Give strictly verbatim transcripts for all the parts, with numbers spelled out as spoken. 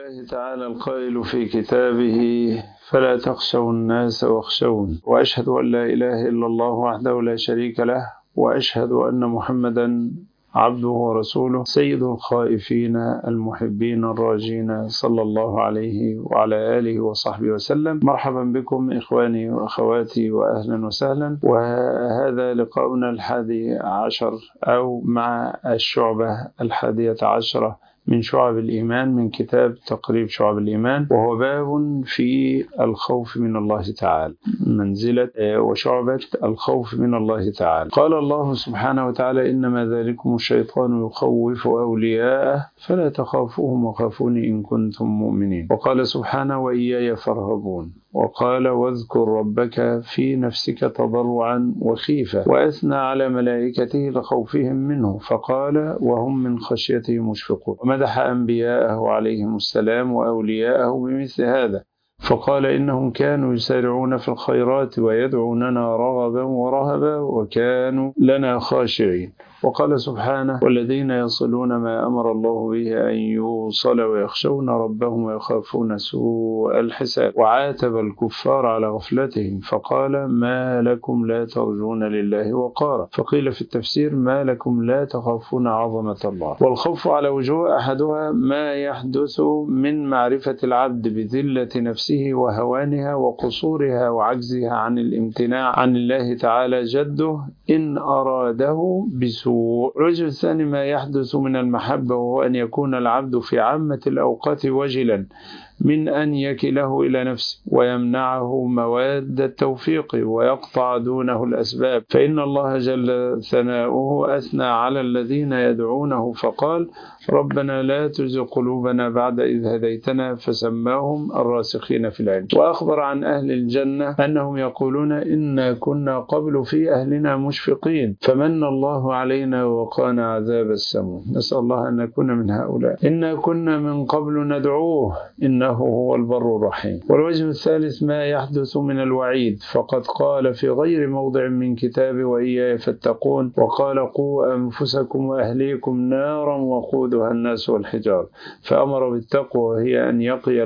الله تعالى القائل في كتابه: فلا تخشوا الناس واخشون، وأشهد أن لا إله إلا الله وحده لا شريك له، وأشهد أن محمدا عبده ورسوله سيد الخائفين المحبين الراجين، صلى الله عليه وعلى آله وصحبه وسلم. مرحبا بكم إخواني وأخواتي وأهلا وسهلا، وهذا لقاؤنا الحادي عشر أو مع الشعبة الحادية عشرة من شعب الإيمان من كتاب تقريب شعب الإيمان، وهو باب في الخوف من الله تعالى، منزلة وشعبة الخوف من الله تعالى. قال الله سبحانه وتعالى: إنما ذلكم الشيطان يخوف أولياءه فلا تخافوهم وخافوني إن كنتم مؤمنين. وقال سبحانه: وإياي فارهبون. وقال: واذكر ربك في نفسك تضرعا وخيفة. وأثنى على ملائكته لخوفهم منه فقال: وهم من خشيته مشفقون. ومدح أنبياءه عليهم السلام وأولياءه بمثل هذا فقال: إنهم كانوا يسارعون في الخيرات ويدعوننا رغبا ورهبا وكانوا لنا خاشعين. وقال سبحانه: والذين يصلون ما أمر الله به أن يوصل ويخشون ربهم ويخافون سوء الحساب. وعاتب الكفار على غفلتهم فقال: ما لكم لا ترجون لله وقارا. فقيل في التفسير: ما لكم لا تخافون عظمة الله. والخوف على وجوه أحدها ما يحدث من معرفة العبد بذلة نفسه وهوانها وقصورها وعجزها عن الامتناع عن الله تعالى جده إن أراده بسوء. الوجه الثاني ما يحدث من المحبة، وهو أن يكون العبد في عامة الأوقات وجلا من أن يكله إلى نفسه ويمنعه مواد التوفيق ويقطع دونه الأسباب، فإن الله جل ثناؤه أثنى على الذين يدعونه فقال: ربنا لا تزغ قلوبنا بعد إذ هديتنا، فسماهم الراسخين في العلم. وأخبر عن أهل الجنة أنهم يقولون: إنا كنا قبل في أهلنا مشفقين فمن الله علينا وقانا عذاب السموم. نسأل الله أن نكون من هؤلاء. إنا كنا من قبل ندعوه إنه هو البر الرحيم. والوجه الثالث ما يحدث من الوعيد، فقد قال في غير موضع من كتابه: وإياي فاتقون. وقال: قوا أنفسكم وأهليكم نارا وقودها الناس والحجار. فأمر بالتقوى، وهي أن يقي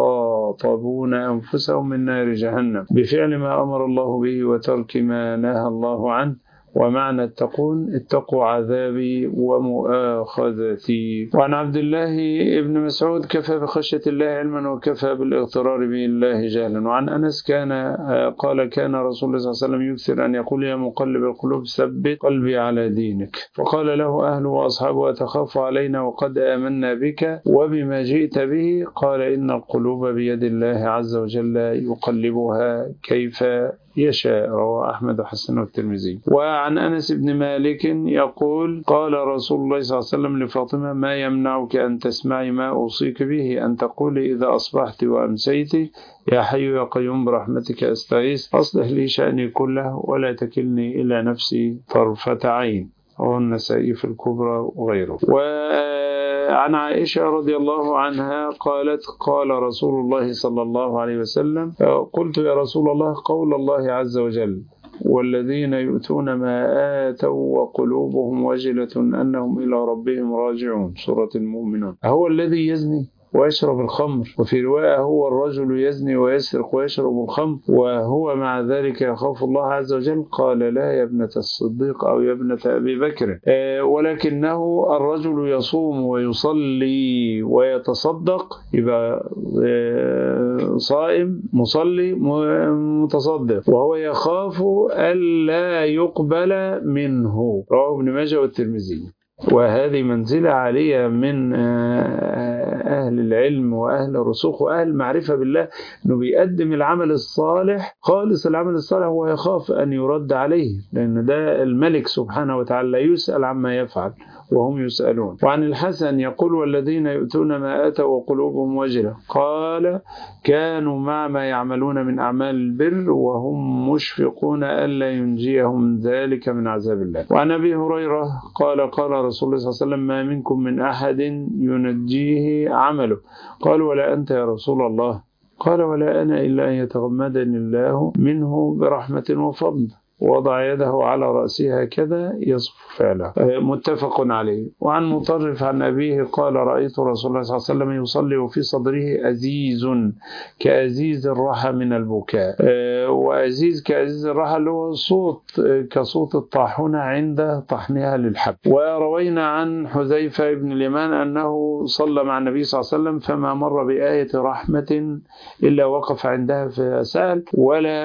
المخاطبون أنفسهم من نار جهنم بفعل ما أمر الله به وترك ما نهى الله عنه. ومعنى اتقون: اتقوا عذابي ومؤاخذتي. وعن عبد الله ابن مسعود: كفى بخشية الله علما وكفى بالاغترار بالله جهلا. وعن أنس كان قال: كان رسول الله صلى الله عليه وسلم يكثر أن يقول: يا مقلب القلوب ثبت قلبي على دينك. فقال له أهله وأصحابه: أتخاف علينا وقد آمنا بك وبما جئت به؟ قال: إن القلوب بيد الله عز وجل يقلبها كيف يشاء. رواه أحمد وحسن والترمذي. وعن أنس بن مالك يقول: قال رسول الله صلى الله عليه وسلم لفاطمة: ما يمنعك أن تسمعي ما أوصيك به؟ أن تقولي إذا أصبحت وأمسيت: يا حي يا قيوم برحمتك أستغيث، أصلح لي شأني كله ولا تكلني إلى نفسي طرفة عين. رواه النسائي في الكبرى وغيره. وعن عائشة رضي الله عنها قالت: قال رسول الله صلى الله عليه وسلم: قلت يا رسول الله قول الله عز وجل: والذين يؤتون ما آتوا وقلوبهم وجلة أنهم إلى ربهم راجعون. سورة المؤمنون. أهو الذي يزني ويشرب الخمر؟ وفي رواية: هو الرجل يزني ويسرق ويشرب الخمر وهو مع ذلك يخاف الله عز وجل؟ قال: لا يا ابنة الصديق أو يا ابنة أبي بكر، آه ولكنه الرجل يصوم ويصلي ويتصدق، يبقى آه صائم مصلي متصدق، وهو يخاف ألا يقبل منه. رواه ابن ماجه والترمذي. وهذه منزلة عالية من أهل العلم وأهل الرسوخ وأهل المعرفة بالله، أنه بيقدم العمل الصالح خالص. العمل الصالح هو يخاف أن يرد عليه، لأن ده الملك سبحانه وتعالى لا يسأل عما يفعل وهم يسألون. وعن الحسن يقول: والذين يؤتون ما آتوا وقلوبهم وجلة. قال: كانوا مع ما يعملون من أعمال البر وهم مشفقون ألا ينجيهم ذلك من عذاب الله. وعن أبي هريرة قال: قال رسول الله صلى الله عليه وسلم: ما منكم من أحد ينجيه عمله. قال: ولا أنت يا رسول الله؟ قال: ولا أنا إلا أن يتغمدني الله منه برحمة وفضل. وضع يده على رأسها كذا يصف فعله. متفق عليه. وعن مطرف عن أبيه قال رأيت رسول الله صلى الله عليه وسلم يصلي وفي صدره أزيز كأزيز الرحى من البكاء. وأزيز كأزيز الرحى اللي هو صوت كصوت الطاحونة عند طحنها للحب. وروينا عن حذيفة بن اليمان أنه صلى مع النبي صلى الله عليه وسلم فما مر بآية رحمة إلا وقف عندها فسأل، ولا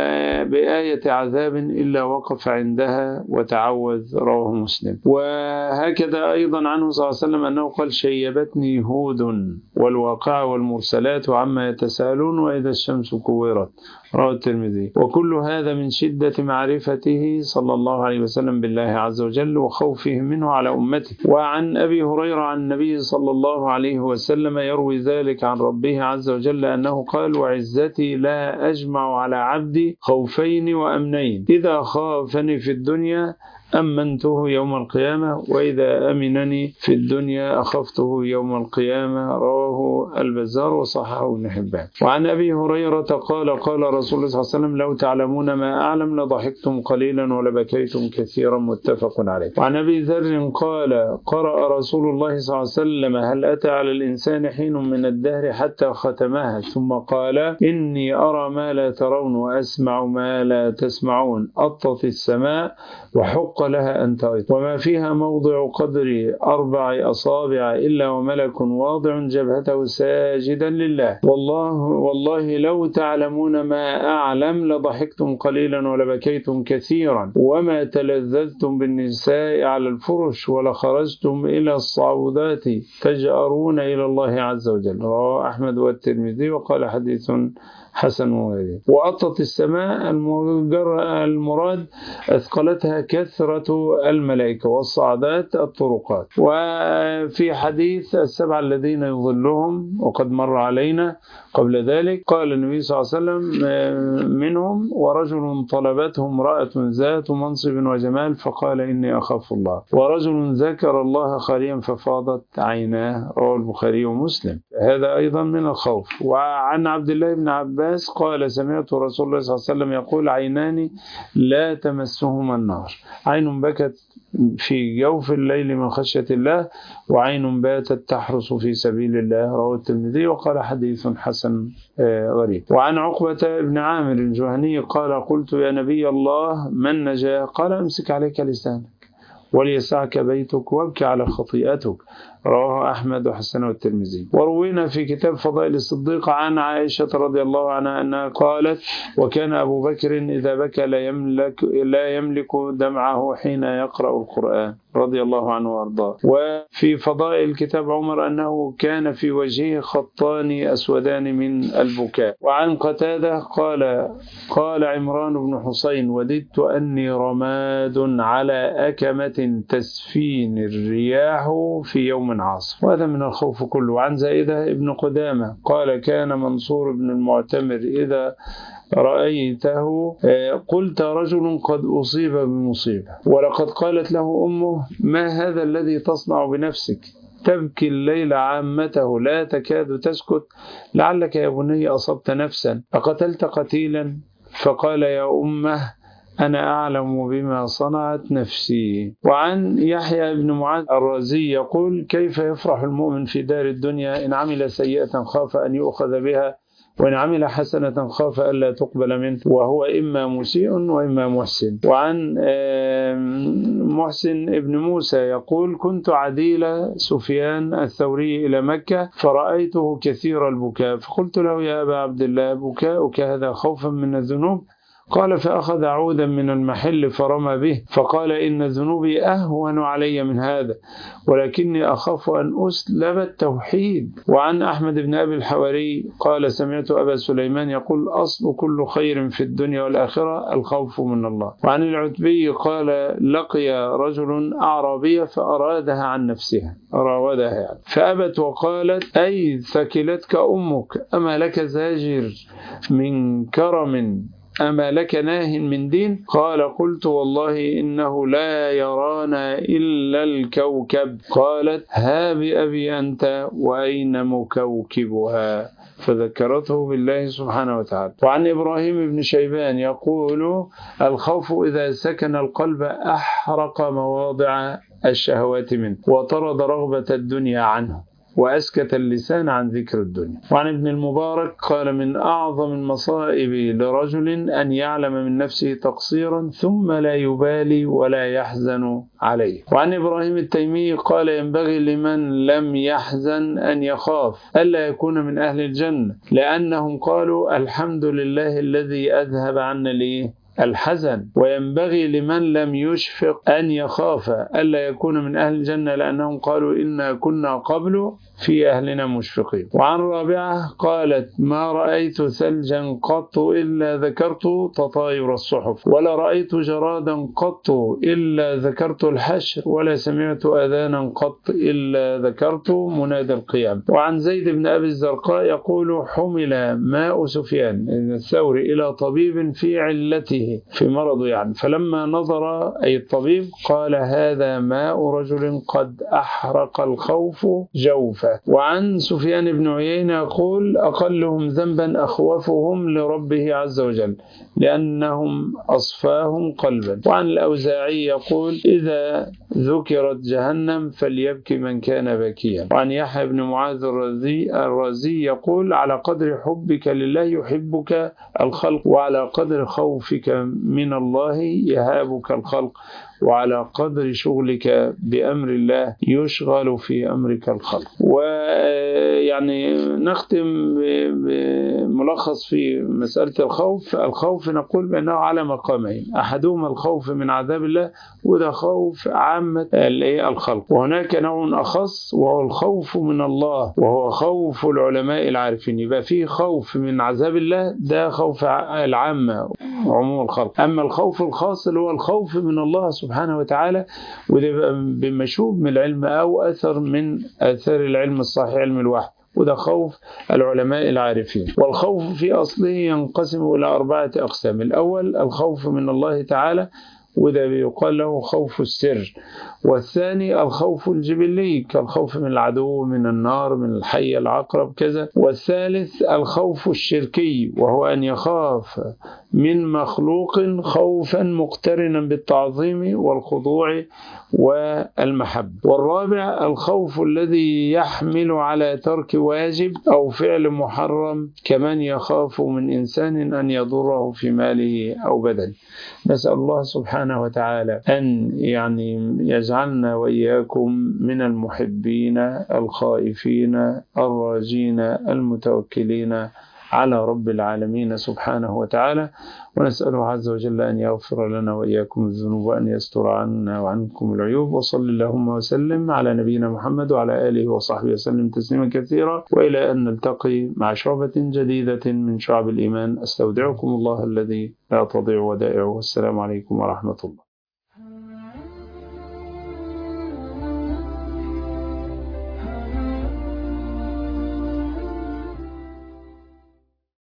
بآية عذاب إلا وقف عندها وتعوذ، رواه مسلم. وهكذا أيضا عنه صلى الله عليه وسلم أنه قال شيبتني هود والواقع والمرسلات وعما يتساءلون وإذا الشمس كورت، رواه الترمذي. وكل هذا من شدة معرفته صلى الله عليه وسلم بالله عز وجل وخوفه منه على أمته. وعن أبي هريرة عن النبي صلى الله عليه وسلم يروي ذلك عن ربه عز وجل أنه قال وعزتي لا أجمع على عبدي خوفين وأمنين، إذا خافني في الدنيا أمنته يوم القيامة وإذا أمنني في الدنيا أخفته يوم القيامة، رواه البزار وصححه ابن حبان. وعن أبي هريرة قال قال رسول الله صلى الله عليه وسلم لو تعلمون ما أعلم لضحكتم قليلا ولبكيتم كثيرا، متفق عليه. وعن أبي ذر قال قرأ رسول الله صلى الله عليه وسلم هل أتى على الإنسان حين من الدهر حتى ختمها ثم قال إني أرى ما لا ترون وأسمع ما لا تسمعون، أطت السماء وحق لها أن تغيث وما فيها موضع قدر أربع أصابع إلا وملك واضع جبهته ساجدا لله، والله والله لو تعلمون ما أعلم لضحكتم قليلا ولبكيتم كثيرا وما تلذذتم بالنساء على الفرش ولخرجتم إلى الصعودات تجأرون إلى الله عز وجل، رواه أحمد والترمذي وقال حديث حسن وغيره. وأطت السماء المراد أثقلتها كثرة الملائكة والصعدات الطرقات. وفي حديث السبع الذين يظلهم وقد مر علينا قبل ذلك قال النبي صلى الله عليه وسلم منهم ورجل طلبته امرأة ذات منصب وجمال فقال إني أخاف الله، ورجل ذكر الله خاليا ففاضت عيناه، رواه البخاري ومسلم. هذا أيضا من الخوف. وعن عبد الله بن عباس قال سمعت رسول الله صلى الله عليه وسلم يقول عينان لا تمسهما النار، عين بكت في جوف الليل من خشية الله وعين باتت تحرس في سبيل الله، رواه الترمذي وقال حديث حسن غريب. وعن عقبة بن عامر الجهني قال قلت يا نبي الله من نجا؟ قال امسك عليك لسانك وليسعك بيتك وابكي على خطيئتك، رواه أحمد وحسن والترمذي. وروينا في كتاب فضائل الصديق عن عائشة رضي الله عنها أنها قالت وكان أبو بكر إذا بكى لا يملك, لا يملك دمعه حين يقرأ القرآن، رضي الله عنه وارضاه. وفي فضائل كتاب عمر أنه كان في وجهه خطان أسودان من البكاء. وعن قتادة قال قال عمران بن حسين وددت أني رماد على أكمة تسفين الرياح في يوم عاصف، وهذا من الخوف كله. وعن زائدة ابن قدامة قال كان منصور بن المعتمر إذا رأيته قلت رجل قد أصيب بمصيبة، ولقد قالت له أمه ما هذا الذي تصنع بنفسك؟ تبكي الليل عامته لا تكاد تسكت، لعلك يا بني أصبت نفسا أقتلت قتيلا؟ فقال يا أمه أنا أعلم بما صنعت نفسي. وعن يحيى بن معاذ الرازي يقول كيف يفرح المؤمن في دار الدنيا إن عمل سيئة خاف أن يؤخذ بها وإن عمل حسنة خاف ألا تقبل منه، وهو إما مسيء وإما محسن. وعن محسن ابن موسى يقول كنت عديل سفيان الثوري إلى مكة فرأيته كثير البكاء فقلت له يا أبا عبد الله بكاؤك هذا خوفا من الذنوب؟ قال فأخذ عودا من المحل فرمى به فقال إن ذنوبي أهون علي من هذا ولكني أخاف أن أسلب التوحيد. وعن أحمد بن أبي الحواري قال سمعت أبا سليمان يقول أصل كل خير في الدنيا والآخرة الخوف من الله. وعن العتبي قال لقي رجل أعرابية فأرادها عن نفسها راودها يعني فأبت وقالت أي ثكلتك أمك أما لك زاجر من كرم أما لك ناه من دين؟ قال قلت والله إنه لا يرانا إلا الكوكب. قالت ها بأبي أنت وأين مكوكبها؟ فذكرته بالله سبحانه وتعالى. وعن إبراهيم بن شيبان يقول الخوف إذا سكن القلب أحرق مواضع الشهوات منه وطرد رغبة الدنيا عنه وأسكت اللسان عن ذكر الدنيا. وعن ابن المبارك قال من أعظم المصائب لرجل أن يعلم من نفسه تقصيرا ثم لا يبالي ولا يحزن عليه. وعن إبراهيم التيمي قال ينبغي لمن لم يحزن أن يخاف ألا يكون من أهل الجنة، لأنهم قالوا الحمد لله الذي أذهب عنا ليه الحزن. وينبغي لمن لم يشفق أن يخاف ألا يكون من أهل الجنة، لأنهم قالوا إنا كنا قبل في أهلنا مشفقين. وعن رابعة قالت ما رأيت ثلجا قط إلا ذكرت تطاير الصحف، ولا رأيت جرادا قط إلا ذكرت الحشر، ولا سمعت أذانا قط إلا ذكرت منادى القيام. وعن زيد بن أبي الزرقاء يقول حمل ماء سفيان الثوري إلى طبيب في علته في مرضه يعني، فلما نظر أي الطبيب قال هذا ماء رجل قد أحرق الخوف جوفه. وعن سفيان بن عيينة يقول أقلهم ذنبا أخوفهم لربه عز وجل لأنهم أصفاهم قلبا. وعن الأوزاعي يقول إذا ذكرت جهنم فليبكي من كان بكيا. وعن يحيى بن معاذ الرازي, الرازي يقول على قدر حبك لله يحبك الخلق، وعلى قدر خوفك من الله يهابك الخلق، وعلى قدر شغلك بأمر الله يشغل في أمرك الخلق. ويعني نختم بملخص في مسألة الخوف. الخوف نقول بأنه على مقامين، أحدهما الخوف من عذاب الله وده خوف عامة الخلق، وهناك نوع أخص وهو الخوف من الله وهو خوف العلماء العارفين. يبقى فيه خوف من عذاب الله ده خوف العامة عموم الخلق. أما الخوف الخاص اللي هو الخوف من الله سبحانه وتعالى وده بمشوب من العلم أو أثر من أثار العلم الصحيح علم الوحي، وده خوف العلماء العارفين. والخوف في أصله ينقسم إلى أربعة أقسام. الأول الخوف من الله تعالى وده يقال له خوف السر. والثاني الخوف الجبلي كالخوف من العدو من النار من الحي العقرب كذا. والثالث الخوف الشركي وهو أن يخاف من مخلوق خوفا مقترنا بالتعظيم والخضوع والمحبة. والرابع الخوف الذي يحمل على ترك واجب أو فعل محرم كمن يخاف من إنسان أن يضره في ماله أو بدنه. نسأل الله سبحانه وتعالى أن يعني يجعلنا وإياكم من المحبين الخائفين الراجين المتوكلين على رب العالمين سبحانه وتعالى. ونسأله عز وجل أن يغفر لنا وإياكم الذنوب وأن يستر عنا وعنكم العيوب. وصل اللهم وسلم على نبينا محمد وعلى آله وصحبه وسلم تسليما كثيرا، وإلى أن نلتقي مع شعبة جديدة من شعب الإيمان. أستودعكم الله الذي لا تضيع ودائعه. والسلام عليكم ورحمة الله.